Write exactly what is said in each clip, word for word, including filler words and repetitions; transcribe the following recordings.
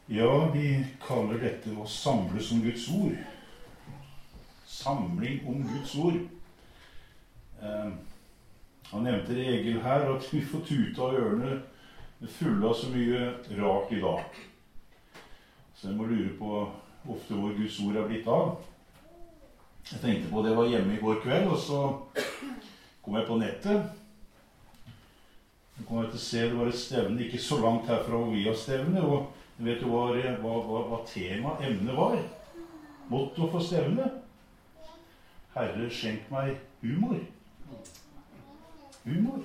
Ja, vi kaller dette å samles om Guds ord. Samling om Guds ord. Eh, han nevnte det Egil her, at vi får tuta av ørene fulle av så mye rart i dag. Så jeg må lure på ofte hvor Guds ord er blitt av. Jeg tenkte på det var hjemme i går kveld, og så kom jeg på nettet. Så kom jeg til å se det var et stevne ikke så langt herfra hvor vi har stevne, og vet du hva, hva, hva, hva tema, emnet var? Motto for stevnet? Herre, skjenk meg humor. Humor.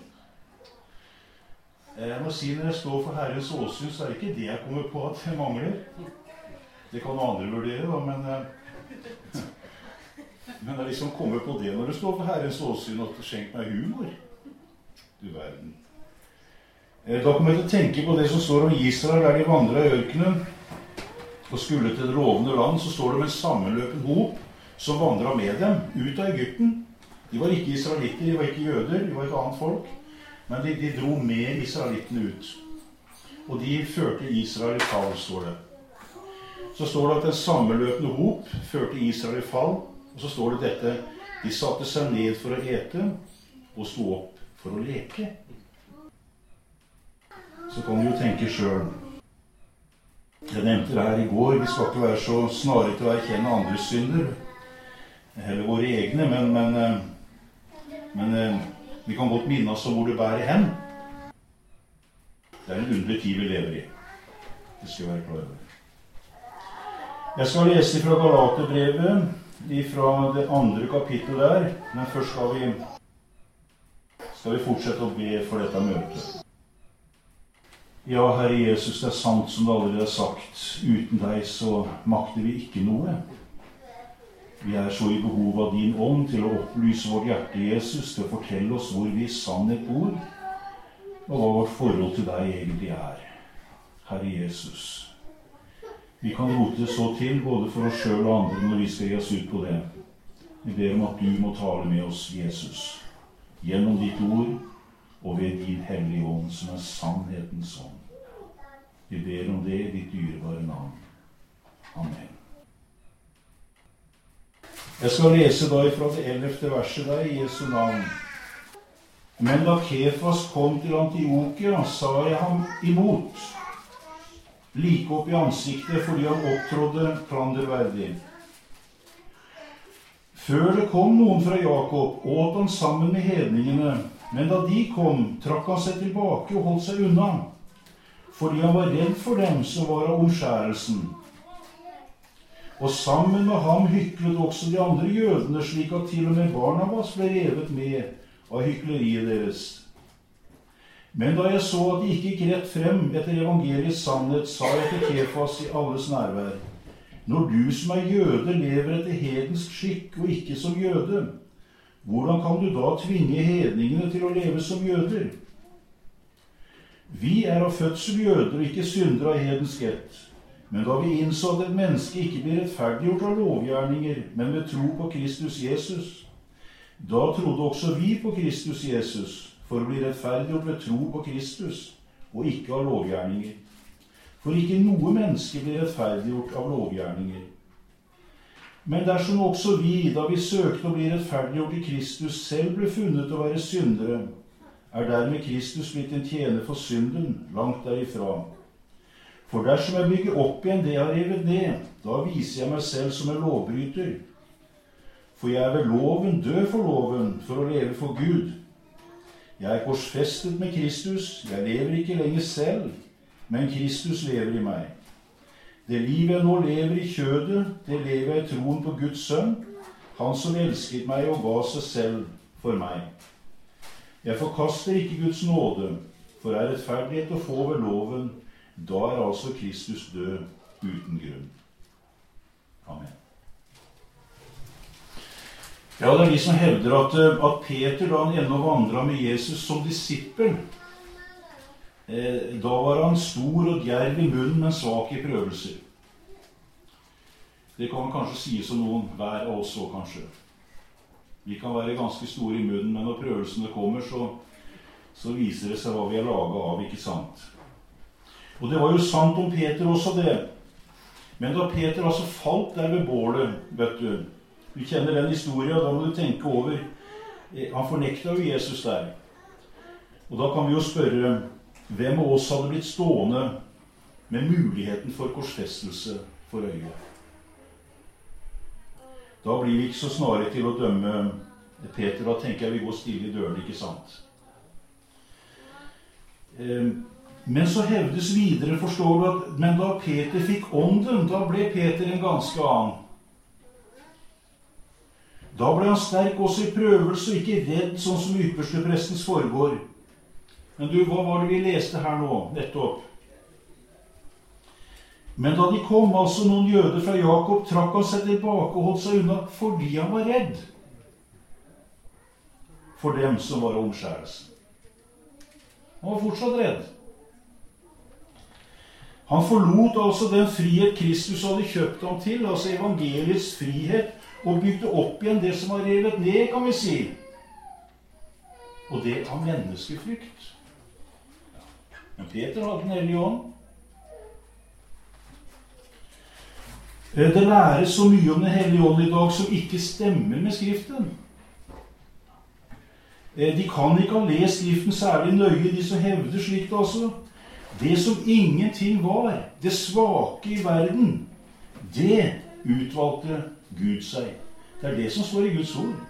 Jeg må si når jeg står for Herrens åsyn, så er det ikke det jeg kommer på at jeg mangler. Det kan andre vurdere, da, men men det liksom kommer på det når du står for Herrens åsyn, at skjenk meg humor. Du verden. Da kommer jeg til å tenke på det som står om Israel der de vandret i ørkenen og skulle til det lovende land. Så står det om en sammenløpen hop som vandret med dem ut av Egypten. De var ikke israelitter, de var ikke jøder, de var et annet folk, men de, de dro med israelittene ut. Og de førte Israel i fall, står det. Så står det at en sammenløpende hop førte Israel i fall, og så står det dette: de satte seg ned for å ete og sto opp for å leke. Så kan du jo tenke selv. Jeg nevnte det her i går, vi skal ikke være så snare til å erkjenne andres synder, heller våre egne, men, men, men vi kan godt minne oss om hvor det bærer hen. Det er en underlig tid vi lever i. Det skal være klar over. Jeg skal lese fra Galaterbrevet, fra det andre kapittelet der, men først skal vi, skal vi fortsette å be for dette møtet. Ja, Herre Jesus, det er sant som det allerede er sagt. Uten deg så makter vi ikke noe. Vi er så i behov av din ånd til å opplyse vårt hjerte, Jesus, til å fortelle oss hvor vi i sannhet bor, og hva vårt forhold til deg egentlig er. Herre Jesus, vi kan rote så til, både for oss selv og andre, når vi skal gi oss ut på det. Vi ber om at du må tale med oss, Jesus, gjennom ditt ord, og ved din hellige ånd, som er sannhetens ånd. Vi ber om det i ditt dyrebare navn. Amen. Jeg skal lese da fra det ellevte verset der i Jesu navn. Men da Kefas kom til Antiokia, sa jeg ham imot, like opp i ansiktet fordi han opptrådde klanderverdig. Før det kom noen fra Jakob, åt han sammen med hedningene. Men da de kom, trakk han seg tilbake og holdt seg unna, fordi han var redd for dem som var av omskjærelsen. Og sammen med ham hyklet også de andre jødene, slik at til og med Barnabas ble revet med av hykleriet deres. Men da jeg så at de ikke gikk rett frem etter evangeliets sannhet, sa jeg til Kefas i alles nærvær: når du som er jøde lever etter hedensk skikk og ikke som jøde, hvordan kan du da tvinge hedningene til å leve som jøder? Vi er av fødsel jøder og ikke syndere av hedensk ett. Men da vi innså at et menneske ikke blir rettferdiggjort av lovgjerninger, men ved tro på Kristus Jesus, da trodde også vi på Kristus Jesus, for å bli rettferdiggjort ved tro på Kristus, og ikke av lovgjerninger. For ikke noe menneske blir rettferdiggjort av lovgjerninger. Men dersom også vi, da vi søkte å bli rettferdiggjort i Kristus, selv ble funnet å være syndere, er dermed Kristus blitt en tjener for synden, langt derifra. For dersom jeg bygger opp igjen det jeg har revet ned, da viser jeg meg selv som en lovbryter. For jeg er ved loven død for loven, for å leve for Gud. Jeg er korsfestet med Kristus, jeg lever ikke lenger selv, men Kristus lever i meg. Det liv jeg nå lever i kjødet, det lever jeg i troen på Guds sønn, han som elsket meg og ga seg selv for meg. Jeg forkaster ikke Guds nåde, for er rettferdighet å få ved loven, da er altså Kristus død uten grunn. Amen. Ja, det er de som hevder at, at Peter, da han ennå vandret med Jesus som disippel, eh, da var han stor og djerv i munnen, men svak i prøvelser. Det kan man kanskje si som noen hver av oss også, kanskje. Vi kan være ganske store i munnen, men når prøvelsene kommer, så, så viser det seg hva vi er laget av, ikke sant? Og det var jo sant om Peter også det. Men da Peter altså falt der ved bålet, vet du, du kjenner den historien, da må du tenke over, han fornektet jo Jesus der. Og da kan vi jo spørre, hvem av oss hadde blitt stående med muligheten for korsfestelse for øyet? Da blir vi ikke så snare til å dømme Peter, da tenker jeg vi går stille i døren, ikke sant? Men så hevdes videre, forstår du, at men da Peter fikk ånden, da ble Peter en ganske annen. Da ble han sterk også i prøvelse, og ikke redd sånn som yppersteprestens foregår. Men du, hva var det vi leste her nå, nettopp? Men da de kom, altså noen jøder fra Jakob, trakk han seg tilbake og holdt seg unna fordi han var redd for dem som var omskjærelsen. Han var fortsatt redd. Han forlot altså den frihet Kristus hadde kjøpt ham til, altså evangeliets frihet, og bygde opp igjen det som var revet ned, kan vi si. Og det av menneskefrykt. Men Peter hadde den hellige ånd. Det læres så mye om den hellige ånd i dag som ikke stemmer med Skriften. De kan ikke ha lest Skriften særlig nøye, de som hevder slikt altså. Det som ingenting var, det svake i verden, det utvalgte Gud seg. Det er det som står i Guds ord.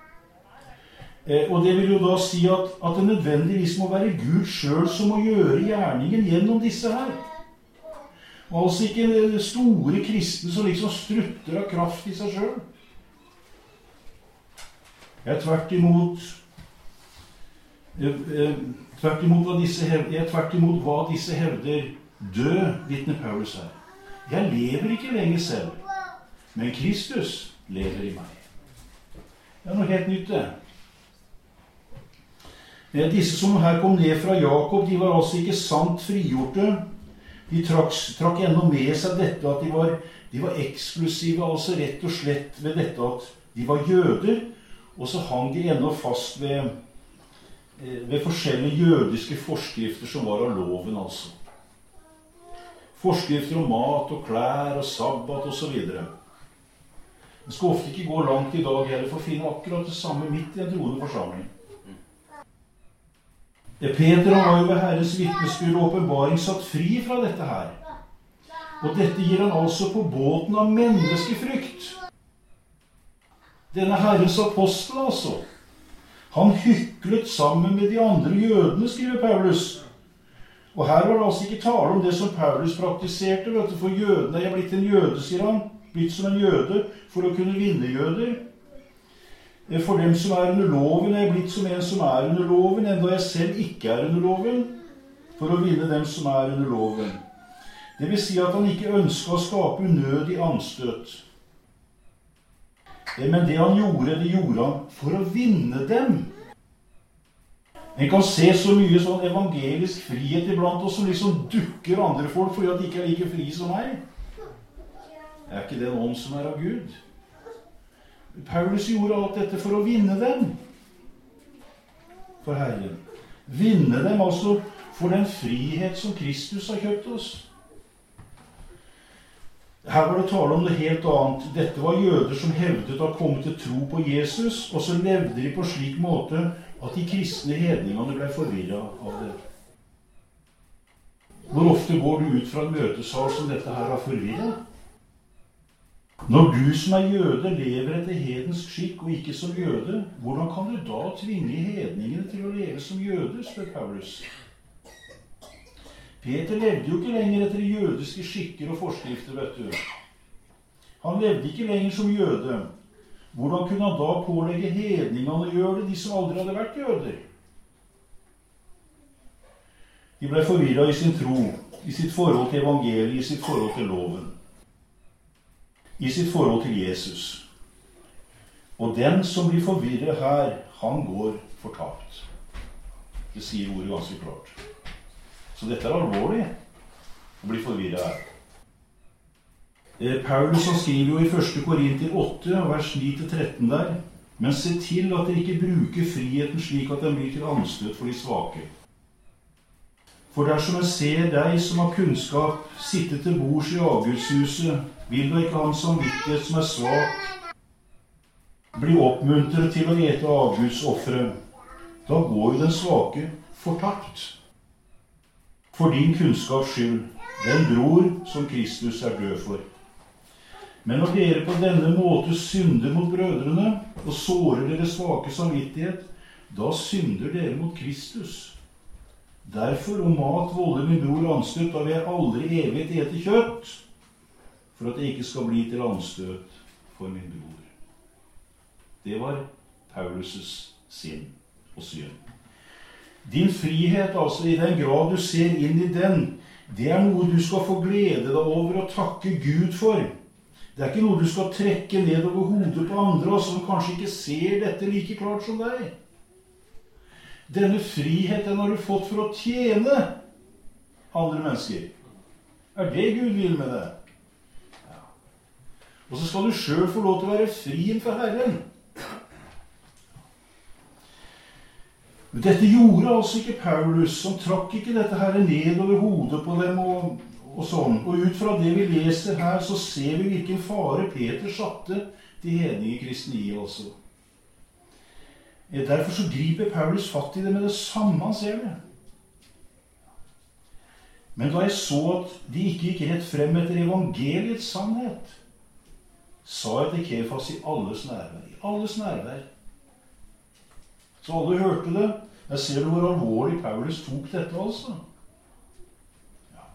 Og det vil jo da si at, at det nødvendigvis må være Gud selv som må gjøre gjerningen gjennom disse her. Og altså ikke store kristne som liksom strutter av kraft i seg selv. Jeg er tvert imot, jeg, tvert imot, hva disse hevder, jeg er tvert imot hva disse hevder død, vitner Paulus her. Jeg lever ikke lenger selv, men Kristus lever i meg. Det er noe helt nytt det. Disse som her kom ned fra Jakob, de var altså ikke sant frigjorte. De trakk, trakk enda med seg dette at de var, de var eksklusive, altså rett og slett ved dette at de var jøder, og så hang de enda fast ved, ved forskjellige jødiske forskrifter som var av loven, altså. Forskrifter om mat og klær og sabbat og så videre. Det skal ofte ikke gå langt i dag heller for å finne akkurat det samme midt i en troende forsamling. Peter var jo ved Herrens vitnesbyrd og åpenbaring satt fri fra dette her. Og dette gir han altså på båten av menneskefrykt. Denne Herrens apostel altså. Han hyklet sammen med de andre jødene, skriver Paulus. Og her var det altså ikke tale om det som Paulus praktiserte, vet du, for jødene er jeg blitt en jøde, sier han. Blitt som en jøde for å kunne vinne jøder. For dem som er under loven, er jeg blitt som en som er under loven, enda jeg selv ikke er under loven, for å vinne dem som er under loven. Det vil si at han ikke ønsket å skape unødig anstøt. Men det han gjorde, det gjorde han for å vinne dem. En kan se så mye sånn evangelisk frihet iblant oss som liksom dukker andre folk fordi at de ikke er like fri som meg. Er ikke det en ånd som er av Gud? Paulus gjorde alt dette for å vinne dem for Herren. Vinne dem altså for den frihet som Kristus har kjøpt oss. Her var det tale om det helt annet. Dette var jøder som hevdet å komme til tro på Jesus, og så levde de på slik måte at de kristne hedningene ble forvirret av det. Hvor ofte går du ut fra en møtesal som dette her har forvirret? Når du som er jøde lever etter hedensk skikk og ikke som jøde, hvordan kan du da tvinge hedningene til å leve som jøde, spør Paulus. Peter levde jo ikke lenger etter jødiske skikker og forskrifter, vet du. Han levde ikke lenger som jøde. Hvordan kunne han da pålegge hedningene å gjøre det, de som aldri hadde vært jøder? De ble forvirret i sin tro, i sitt forhold til evangeliet, i sitt forhold til loven. I sitt forhold til Jesus. Og den som blir forvirret her, han går fortapt. Det sier ordet ganske klart. Så dette er alvorlig, å bli forvirret her. Paulus han skriver jo i første Korinter åtte, vers ni til tretten der, men se til at dere ikke bruker friheten slik at den blir til anstøt for de svake. For dersom jeg ser deg som har kunnskap, sitte til bords i avgudshuset, vil da ikke han samvittighet som er svak, bli oppmuntret til å ete avgudsoffere. Da går jo den svake fortapt. For din kunnskaps skyld, den bror som Kristus er død for. Men når dere på denne måte synder mot brødrene og sårer deres svake samvittighet, da synder dere mot Kristus. Derfor, om mat volder min bror anstøt, da vil jeg aldri evig ete kjøtt, for at det ikke skal bli til anstøt for min bror. Det var Paulus' sinn og syn. Din frihet, altså i den grad du ser inn i den, det er noe du skal få glede deg over og takke Gud for. Det er ikke noe du skal trekke ned over hodet på andre, som kanskje ikke ser dette like klart som deg. Denne friheten har du fått for å tjene andre mennesker. Er det Gud vil med deg? Ja. Og så skal du selv få lov til å være fri innenfor Herren. Men dette gjorde altså ikke Paulus. Han trakk ikke dette her ned over hodet på dem og, og sånn. Og ut fra det vi leser her, så ser vi hvilken fare Peter satte de hedninge kristne i altså. Derfor så griper Paulus fatt i det med det samme han ser det. Men da jeg så at de ikke gikk rett frem etter evangeliets sannhet, sa jeg til Kefas i alles nærvær. I alles nærvær. Så alle hørte det. Jeg ser hvor alvorlig Paulus tok dette altså. Ja.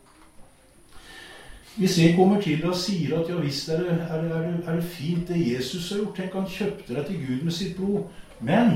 Hvis jeg kommer til deg og sier at ja visst er det, er, det, er, det, er det fint det Jesus har gjort, tenk han kjøpte deg til Gud med sitt blod, men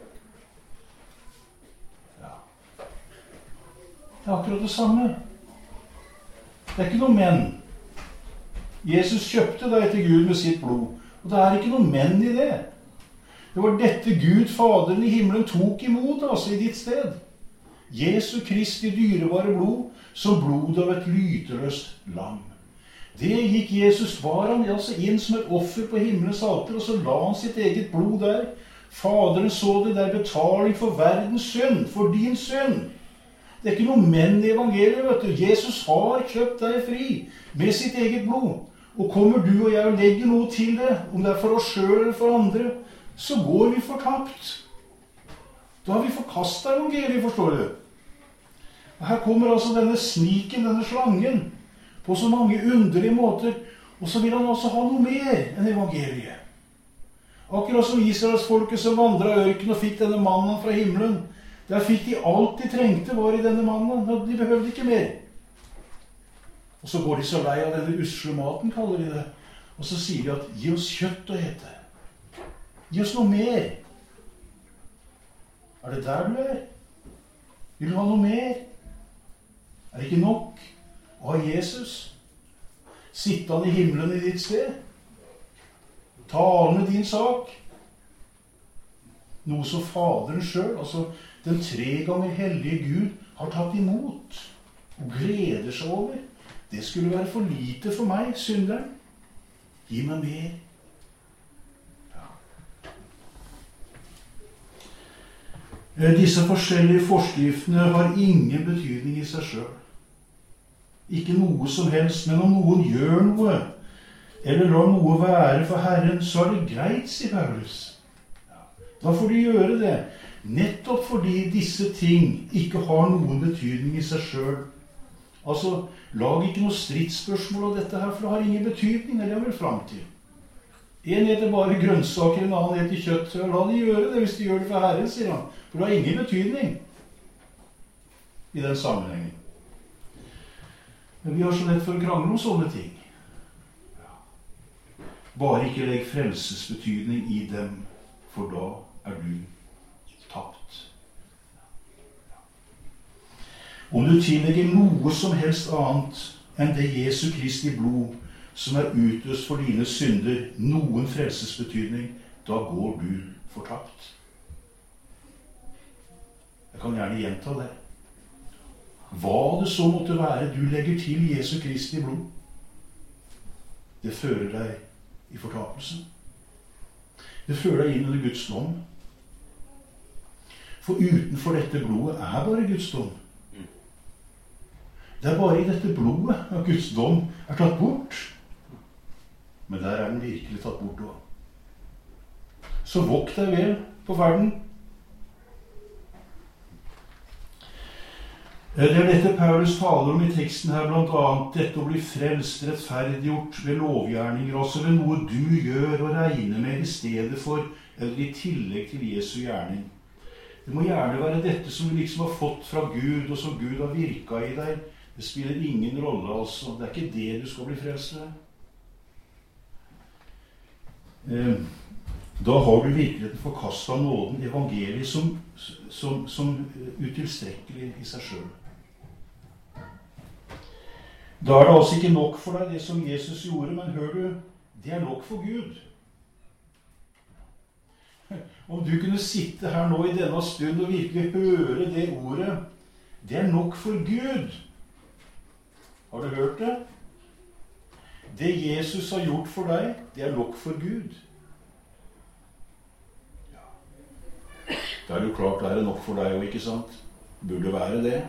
ja, det er akkurat det samme. Det er ikke noe men. Jesus kjøpte deg til Gud med sitt blod, og det er ikke noe men i det. Det var dette Gud, Faderen i himmelen, tok imot altså i ditt sted. Jesu Kristi dyrebare blod, som blod av et lyteløst lam. Det gikk Jesus, var han altså inn som et offer på himmelens alter, og så la han sitt eget blod der. Faderen så det der, betaling for verdens synd, for din synd. Det er ikke noe men i evangeliet, vet du. Jesus har kjøpt deg fri med sitt eget blod. Og kommer du og jeg og legger noe til det, om det er for oss selv eller for andre, så går vi fortapt. Da har vi forkastet evangeliet, forstår du. Og her kommer altså denne sniken, denne slangen, på så mange underlige måter, og så vil han altså ha noe mer enn evangeliet. Akkurat som Israelsfolket som vandret i ørkenen og fikk denne mannen fra himmelen. Der fikk de alt de trengte var i denne mannen, og de behøvde ikke mer. Og så går de så lei av denne usle maten, kaller de det. Og så sier de at, gi oss kjøtt å ete. Gi oss noe mer. Er det der du er? Vil du ha noe mer? Er det ikke nok å ha Jesus? Sitte han i himmelen i ditt sted? Tale med din sak. Noe som Faderen selv, altså den tre ganger hellige Gud, har tatt imot og gleder seg over. Det skulle være for lite for meg, synderen. Gi meg mer. Ja. Disse forskjellige forskriftene har ingen betydning i seg selv. Ikke noe som helst, men om noen gjør noe, eller lar noe være for Herren, så er det greit, sier Paulus. Ja. Da får de gjøre det, nettopp fordi disse ting ikke har noen betydning i seg selv. Altså, lag ikke noe stridsspørsmål av dette her, for det har ingen betydning, eller jeg vil frem til. En heter bare grønnsaker, en annen heter kjøtt. La de gjøre det hvis de gjør det for Herren, sier han. For det har ingen betydning i den sammenhengen. Men vi har så lett for å krangle om sånne ting. Bare ikke legg frelsesbetydning i dem, for da er du tapt. Om du tillegger noe som helst annet enn det Jesu Kristi blod som er utøst for dine synder, noen frelsesbetydning, da går du fortapt. Jeg kan gjerne gjenta det. Hva det så måtte være du legger til Jesu Kristi blod, det fører deg i fortapelsen. Det fører deg inn under Guds dom. For utenfor dette blodet er bare Guds dom. Det er bare i dette blodet at Guds dom er tatt bort. Men der er den virkelig tatt bort også. Så vokt deg vel på ferden. Det er dette Paulus taler om i teksten her, blant annet dette å bli frelst, rettferdiggjort ved lovgjerninger, altså ved noe du gjør og regner med i stedet for, eller i tillegg til Jesu gjerning. Det må gjerne være dette som du liksom har fått fra Gud, og som Gud har virket i deg. Det spiller ingen rolle, altså. Det er ikke det du skal bli frelst ved. Eh, da har du virkelig forkastet nåden, evangeliet, som, som, som utilstrekkelig i seg selv. Da er det altså ikke nok for deg det som Jesus gjorde, men hør du, det er nok for Gud. Om du kunne sitte her nå i denne stund og virkelig høre det ordet, det er nok for Gud. Har du hørt det? Det Jesus har gjort for deg, det er nok for Gud. Ja. Da er det jo klart det er nok for deg, og ikke sant? Burde være det.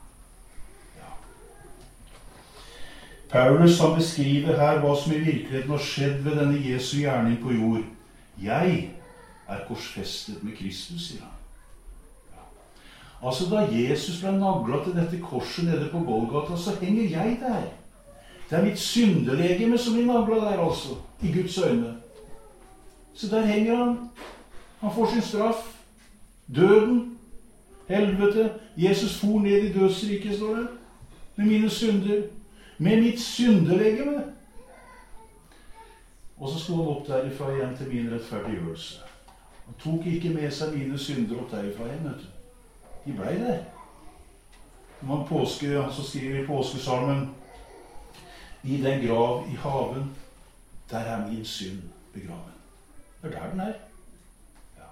Paulus han beskriver her hva som i virkeligheten har skjedd ved denne Jesu gjerning på jord. Jeg er korsfestet med Kristus, sier han. Ja. Altså da Jesus ble naglet til dette korset nede på Golgata, så henger jeg der. Det er mitt syndelegeme som blir naglet der, altså, i Guds øyne. Så der henger han. Han får sin straff. Døden. Helvete. Jesus for ned i dødsriket, står det. Med mine synder. Med mitt syndelegeme. Og så stod han opp derifra igjen til min rettferdiggjørelse. Han tok ikke med seg mine synder opp derifra igjen, vet du. De ble der. Når man påske, så skriver i påskesalmen, i den grav i haven, der er min synd begraven. Det er der den er. Ja.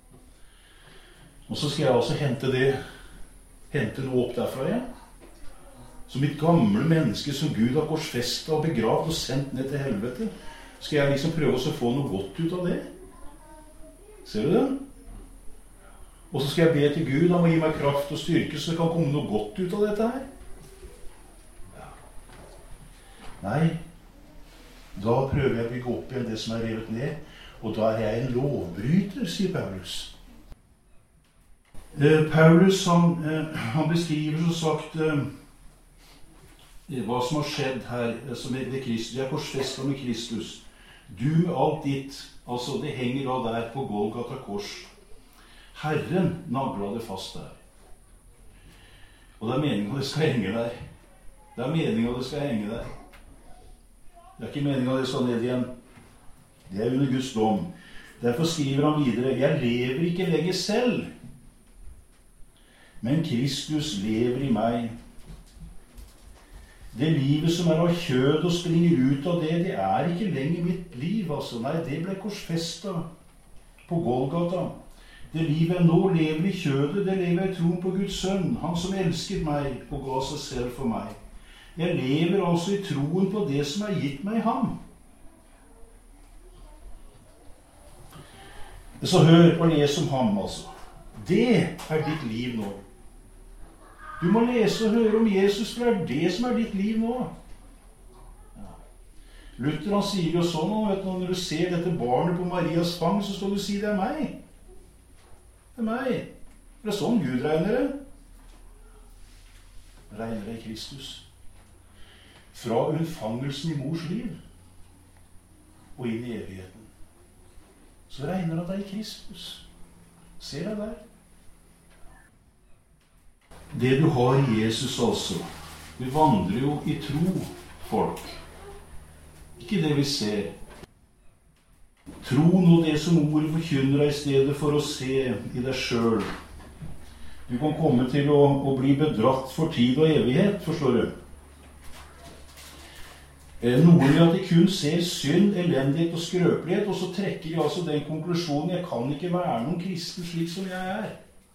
Og så skal jeg altså hente det, hente noe opp derfra igjen. Som mitt gamle menneske som Gud har korsfestet og begravd og sendt ned til helvete. Skal jeg liksom prøve å få noe godt ut av det? Ser du det? Og så skal jeg be til Gud, han må gi meg kraft og styrke, så det kan komme noe godt ut av dette her. Ja. Nei, da prøver jeg å bygge opp igjen det som er revet ned, og da er jeg en lovbryter, sier Paulus. Eh, Paulus, han, eh, han beskriver så sagt eh, hva som har skjedd her, som er ved Kristus. Jeg er korsfestet med Kristus. Du med alt ditt, altså det henger da der på Golgata kors. Herren naglet det fast der. Og det er meningen at det skal henge der. Det er meningen at det skal henge der. Det er ikke meningen at det skal ned igjen. Det er under Guds dom. Derfor skriver han videre, jeg lever ikke lenger selv, men Kristus lever i meg. Det livet som er av kjød og springer ut av det, det er ikke lenger mitt liv, altså. Nei, det ble korsfestet på Golgata. Det livet jeg nå lever i kjødet, det lever jeg i troen på Guds sønn, han som elsket meg og ga seg selv for meg. Jeg lever altså i troen på det som er gitt meg i ham. Så hør og les om ham, altså. Det er ditt liv nå. Du må lese og høre om Jesus, for det er det som er ditt liv nå. Ja. Luther han sier jo sånn, vet du, når du ser dette barnet på Marias fang, så skal du si det er meg. Det er meg. Det er sånn Gud regner det. Regner det i Kristus. Fra unnfangelsen i mors liv og inn i evigheten. Så regner han deg i Kristus. Ser deg der. Det du har i Jesus altså, vi vandrer jo i tro, folk. Ikke det vi ser. Tro nå det som ordet forkynner deg i stedet for å se i deg selv. Du kan komme til å, å bli bedratt for tid og evighet, forstår du. Noen vil at de kun ser synd, elendighet og skrøpelighet, og så trekker de altså den konklusjonen, jeg kan ikke være noen kristen slik som jeg er.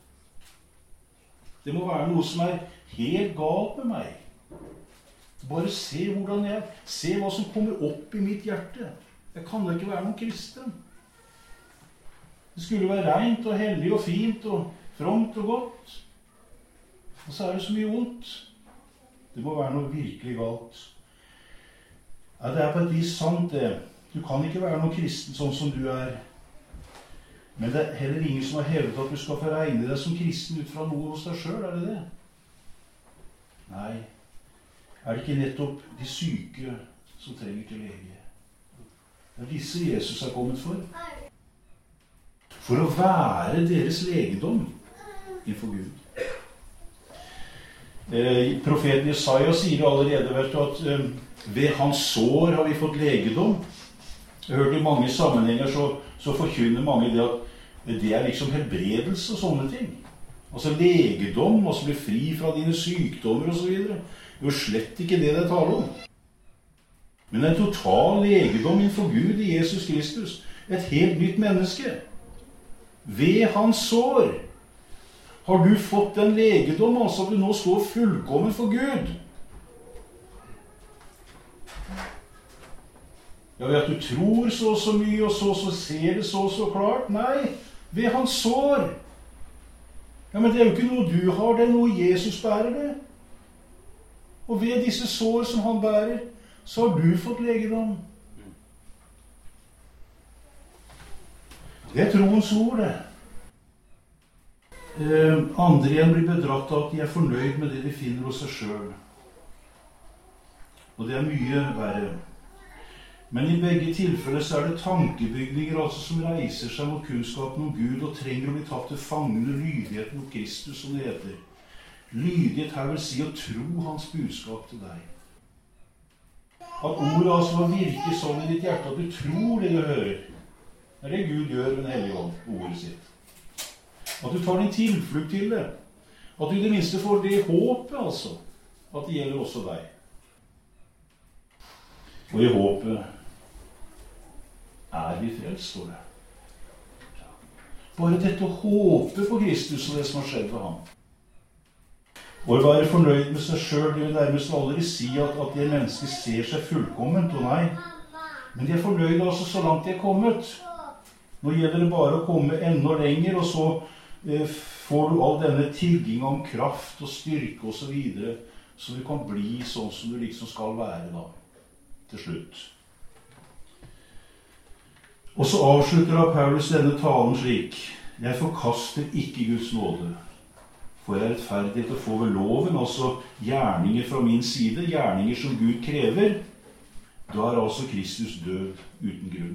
Det må være noe som er helt galt med meg. Bare se hvordan jeg er. Se hva som kommer opp i mitt hjerte. Jeg kan da ikke være noen kristen. Det skulle være rent og hellig og fint og fromt og godt. Og så er det så mye ondt. Det må være noe virkelig galt. Ja, det er på et vis sant, det. Du kan ikke være noen kristen sånn som du er. Men det er heller ingen som har hevdet at du skal få regne deg som kristen ut fra noe hos deg selv, er det det? Nei. Er det ikke nettopp de syke som trenger til lege? Det er disse Jesus har kommet for. For å være deres legedom innenfor Gud. Eh, profeten Jesaja sier allerede, vet du, at eh, ved hans sår har vi fått legedom. Jeg har hørt i mange sammenhenger så, så forkynner mange det at det er liksom helbredelse og sånne ting. Altså legedom, altså bli fri fra dine sykdommer og så videre. Det er jo slett ikke det det taler om. Men en total legedom innenfor Gud i Jesus Kristus. Et helt nytt menneske. Ved hans sår har du fått en legedom, altså at du nå står fullkommen for Gud. Ja, ved at du tror så så mye, og så så ser det så så klart. Nei, ved hans sår. Ja, men det er jo ikke noe du har, det er noe Jesus bærer det. Og ved disse sår som han bærer, så har du fått legedom. Det er troens ord, det. Eh, andre igjen blir bedratt av at de er fornøyd med det de finner hos seg selv. Og det er mye verre. Men i begge tilfeller så er det tankebygninger altså som reiser seg mot kunnskapen om Gud og trenger å bli tatt til fange under lydighet mot Kristus, som det heter. Lydighet her vil si å tro hans budskap til deg. At ordet altså må virke sånn i ditt hjerte at du tror det du hører. Det er det Gud gjør med Den hellige ånd, ordet sitt. At du tar din tilflukt til det. At du i det minste får det håpet, altså. At det gjelder også deg. Og i håpet er vi frelst, står det. Bare dette å håpe på Kristus og det som har skjedd ved ham. Og å være fornøyd med seg selv, det vil nærmest aldri si at, at det mennesket ser seg fullkomment, og nei. Men de er fornøyde altså så langt de er kommet. Nå gjelder det bare å komme enda lenger, og så eh, får du all denne tigging om kraft og styrke og så videre, så du kan bli sånn som du liksom skal være da, til slutt. Og så avslutter da Paulus denne talen slik: Jeg forkaster ikke Guds nåde, for jeg er rettferdig til å få ved loven, altså gjerninger fra min side, gjerninger som Gud krever. Da er altså Kristus død uten grunn.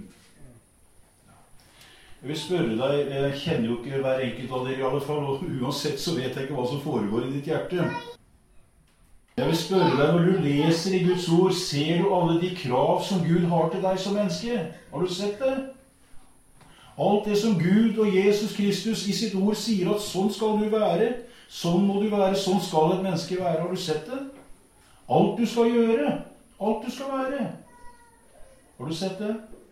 Jeg vil spørre deg, jeg kjenner jo ikke hver enkelt av dere i alle fall, og uansett så vet jeg ikke hva som foregår i ditt hjerte. Jeg vil spørre deg, når du leser i Guds ord, ser du alle de krav som Gud har til deg som menneske? Har du sett det? Alt det som Gud og Jesus Kristus i sitt ord sier at sånn skal du være, sånn må du være, sånn skal et menneske være. Har du sett det? Alt du skal gjøre, alt du skal være. Har du sett det?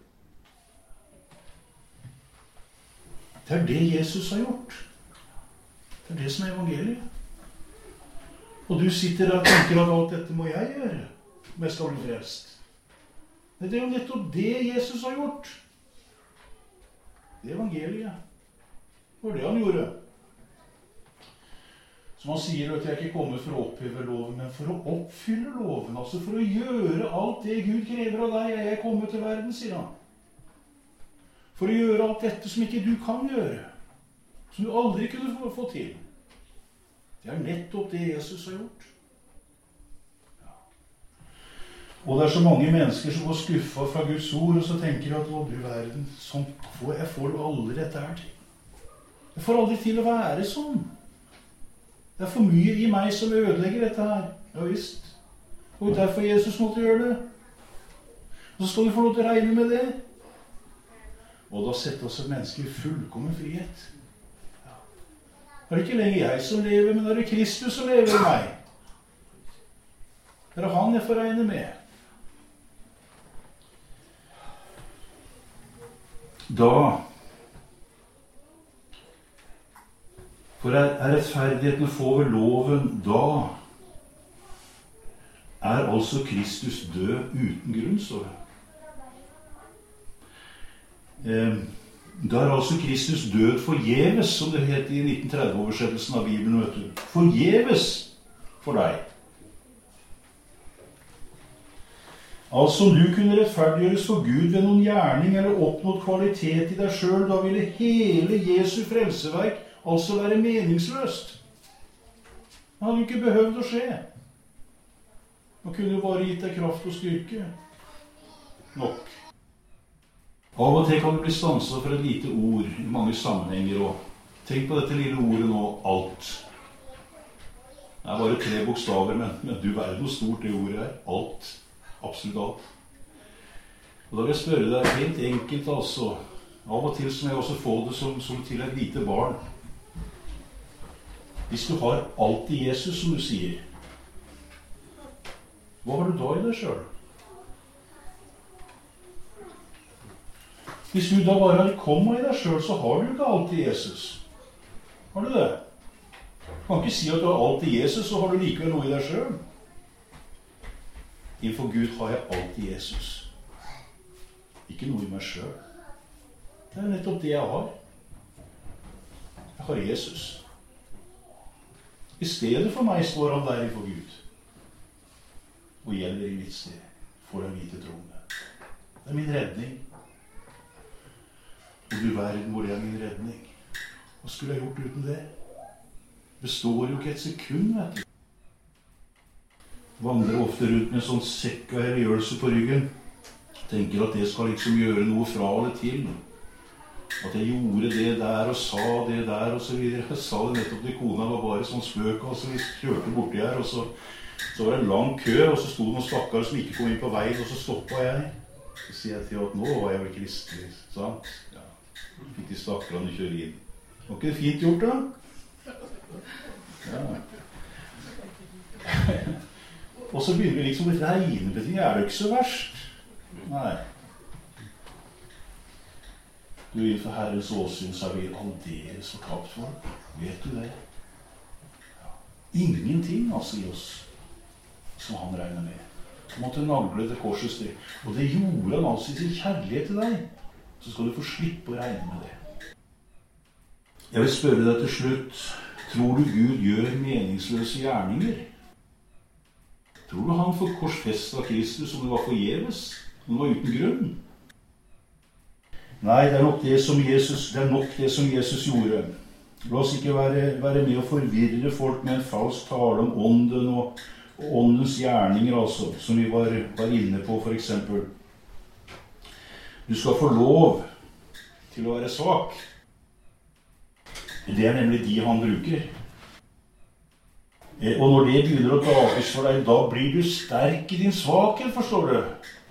Det er det Jesus har gjort. Det er det som er evangeliet. Og du sitter der og tenker at alt dette må jeg gjøre, om jeg skal bli frelst. Men det er jo nettopp det Jesus har gjort. Det er evangeliet. Det var det han gjorde. Som han sier, at jeg ikke kommer for å oppheve loven, men for å oppfylle loven. Altså for å gjøre alt det Gud krever av deg. Jeg er kommet til verden, sier han. For å gjøre alt dette som ikke du kan gjøre. Som du aldri kunne få, få til. Det er nettopp det Jesus har gjort. Ja. Og det er så mange mennesker som går skuffet fra Guds ord, og så tenker de at, å du verden, sånn får, jeg får jo aldri dette her til. Jeg får aldri til å være sånn. Det er for mye i meg som ødelegger dette her. Ja visst. Og derfor Jesus måtte gjøre det. Og så skal du få lov til å regne med det. Og da setter oss et menneske i fullkommen frihet. Ja. Det er ikke lenger jeg som lever, men det er Kristus som lever i meg. Det er han jeg får regne med. Da For er rettferdigheten å få ved loven, da er altså Kristus død uten grunn, står det. Da er altså Kristus død forgjeves, som det heter i nitten tretti-oversettelsen av Bibelen, vet du. Forgjeves for deg. Altså, om du kunne rettferdiggjøres for Gud ved noen gjerning eller oppnådd kvalitet i deg selv, da ville hele Jesu frelseverk altså være meningsløst. Det hadde jo ikke behøvd å skje. Man kunne jo bare gitt deg kraft og styrke. Nok. Av og til kan du bli stanset for et lite ord i mange sammenhenger, og tenk på dette lille ordet nå, alt. Det er bare tre bokstaver, men, men du vet hvor stort det ordet er. Alt. Absolutt alt. Og da vil jeg spørre deg helt enkelt, altså, av og til som jeg også får det som, som til et lite barn. Hvis du har alt i Jesus, som du sier, hva har du da i deg selv? Hvis du da bare har komma i deg selv, så har du ikke alt i Jesus. Har du det? Du kan ikke si at du har alt i Jesus, så har du likevel noe i deg selv. Innenfor Gud har jeg alt i Jesus. Ikke noe i meg selv. Det er nettopp det jeg har. Jeg har Jesus. I stedet for meg står han der innenfor Gud. Og gjelder i mitt sted for den hvite trone. Det er min redning. Og du verden hvor det er min redning. Hva skulle jeg gjort uten det? Består jo ikke et sekund, vet du. Vandrer ofte rundt med en sånn sekk av helliggjørelse på ryggen. Tenker at det skal liksom gjøre noe fra eller til. At jeg gjorde det der og sa det der og så videre. Jeg sa det nettopp til kona, var bare sånn spøk. Og så vi kjørte borti her, og så, så var det en lang kø, og så sto det noen stakkere som ikke kom inn på veien, og så stoppet jeg. Så sier jeg til at nå var jeg vel kristelig, sant? Ja. Fikk de stakkarene kjøre inn. Var ikke det fint gjort, da? Ja. Og så begynner vi liksom å regne på ting. Er det ikke så verst? Nei. Du innenfor Herrens åsyn, så er vi aldeles fortapt for. Vet du det? Ja. Ingenting, altså, i oss, som han regner med. Han måtte nagle til korsets sted. Og det gjorde han altså i sin kjærlighet til deg. Så skal du få slippe å regne med det. Jeg vil spørre deg til slutt, tror du Gud gjør meningsløse gjerninger? Tror du han får korsfestet Kristus om det var forgjeves? Om det var uten grunn? Nei, det er nok det som Jesus, det er nok det som Jesus gjorde. La oss ikke være, være med å forvirre folk med en falsk tale om ånden og, og åndens gjerninger, altså, som vi var, var inne på, for eksempel. Du skal få lov til å være svak. Det er nemlig de han bruker. Og når det begynner å dages for deg, da blir du sterk i din svakhet, forstår du.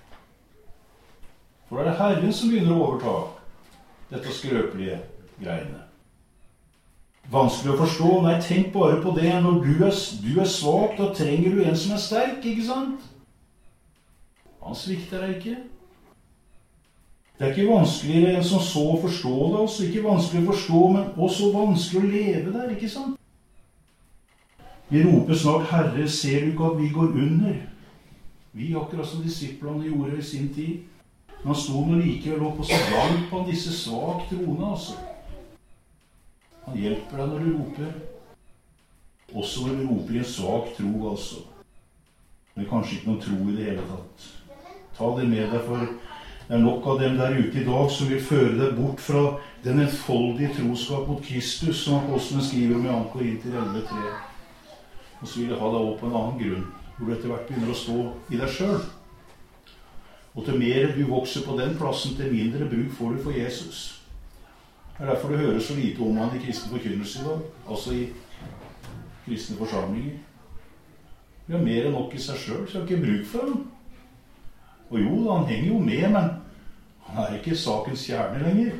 For det er Herren som begynner å overta dette skrøpelige greiene. Vanskelig å forstå? Nei, tenk bare på det. Når du er, du er svak, da trenger du en som er sterk, ikke sant? Han svikter deg ikke. Det er ikke vanskeligere enn som så å forstå det, altså. Ikke vanskelig å forstå, men også vanskelig å leve der, ikke sant? Vi roper snart, Herre, ser du ikke at vi går under? Vi, akkurat som disiplene gjorde i sin tid. Men han sto nå likevel opp, og så hjalp han disse svak troende, altså. Han hjelper deg når du roper. Også når du roper i en svak tro, altså. Men kanskje ikke noen tro i det hele tatt. Ta det med deg, for det er nok av dem der ute i dag som vil føre deg bort fra den enfoldige troskap mot Kristus, som apostelen skriver med andre Korinter elleve tre. Og så vil jeg ha deg opp på en annen grunn, hvor du etter hvert begynner å stå i deg selv. Og til mer du vokser på den plassen, til mindre bruk får du for Jesus. Det er derfor du hører så lite om han i kristne forkynnelse i dag, altså i kristne forsamlinger. Vi har mer enn nok i seg selv, så jeg har ikke bruk for han. Og jo, han henger jo med, men han er ikke sakens kjerne lenger.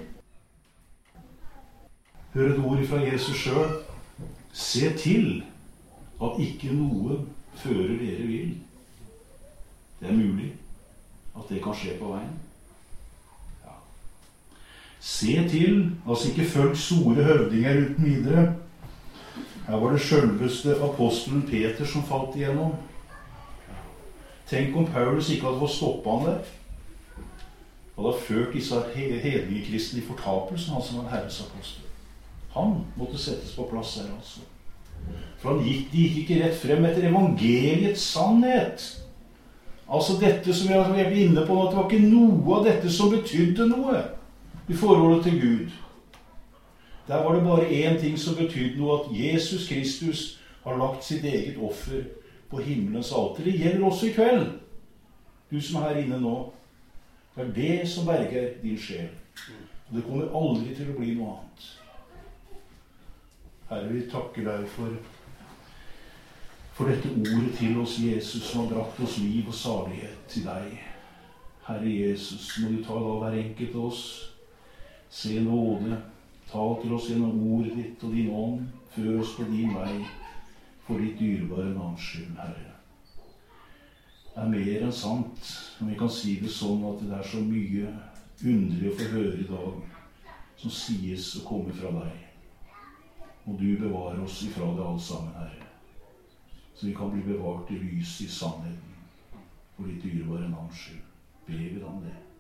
Hør et ord fra Jesus selv. Se til at ikke noe fører dere vil. Det er mulig at det kan skje på veien. Ja. Se til, altså ikke følg store høvdinger uten videre. Her var det selveste apostelen Peter som falt igjennom. Tenk om Paulus ikke hadde fått stoppet han der. Han hadde ført disse hedningekristne i fortapelsen, han som var Herres apostel. Han måtte settes på plass her, altså. For han gikk, de gikk ikke rett frem etter evangeliets sannhet. Altså dette som vi har vært inne på nå, det var ikke noe av dette som betydde noe i forholdet til Gud. Der var det bare én ting som betydde noe, at Jesus Kristus har lagt sitt eget offer på himmelens alter. Det gjelder også i kveld. Du som er her inne nå. Det er det som berger din sjel. Og det kommer aldri til å bli noe annet. Herre, vi takker deg for, for dette ordet til oss, Jesus, som har brakt oss liv og salighet til deg. Herre Jesus, må du ta da hver enkelt av oss, se nåde, ta til oss gjennom ordet ditt og din ånd, før oss på din vei, for ditt dyrebare navns skyld, Herre. Det er mer enn sant, om vi kan si det sånn at det er så mye underlig å få høre i dag, som sies å komme fra deg. Må du bevare oss ifra det alle sammen, Herre, så vi kan bli bevart i lys i sannheten, for ditt dyrebare navns skyld. Be vi om det.